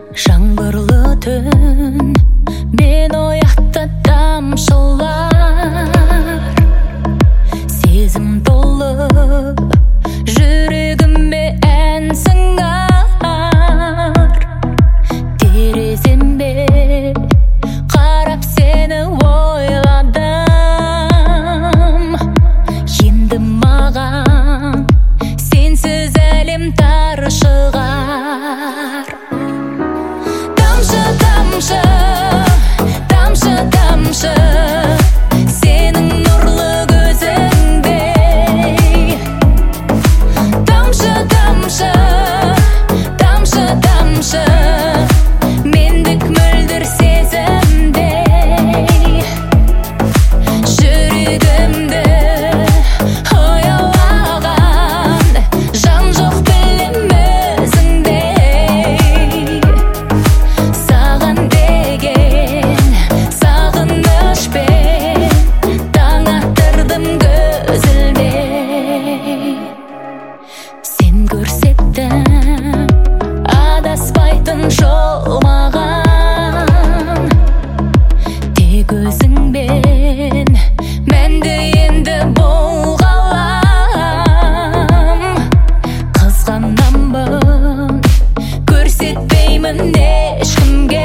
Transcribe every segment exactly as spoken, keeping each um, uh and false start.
Жаңбырлы түн мен оятты тамшылар, сезім толы жүрегіме ән сыңар. Тереземде қарап сені ойладым, енді маған сенсіз әлем тар шығар. Тамшы, тамшы, тамшы, тамшы, сенің нұрлы көзіңдей. Тамшы, тамшы, тамшы, тамшы, мендік мөлдір сезімдей. Жүрегімді оялаған жан жоқ білем өзіңдей. Саған деген сағынышпен таң аттырдым көзілдей. Сен көрсеттің адаспайтын жол маған, тек өзіңмен мәңгі енді бұл ғалам. Қызғанамын, көрсетпеймін ешкімге,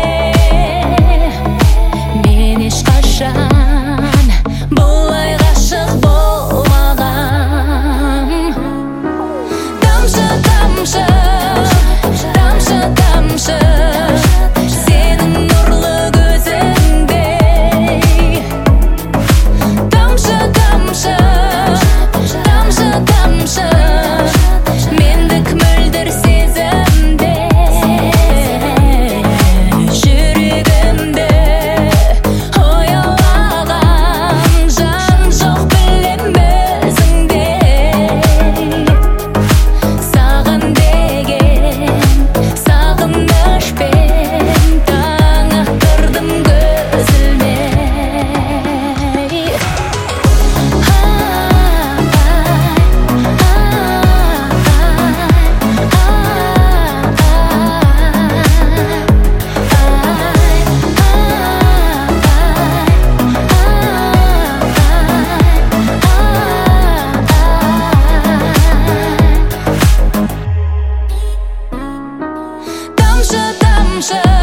мен ешқашан бұлай ғашық болмағам. Тамшы, тамшы, тамшы, тамшы, сенің нұрлы көзіңдей. Тамшы, тамшы, тамшы, тамшы, мендік мөлдір сезімдей. Жүрегімді оялаған жан жоқ білем өзіңдей. Саған деген сағынышпен таң аттырдым көзілмей. Тамшы, тамшы,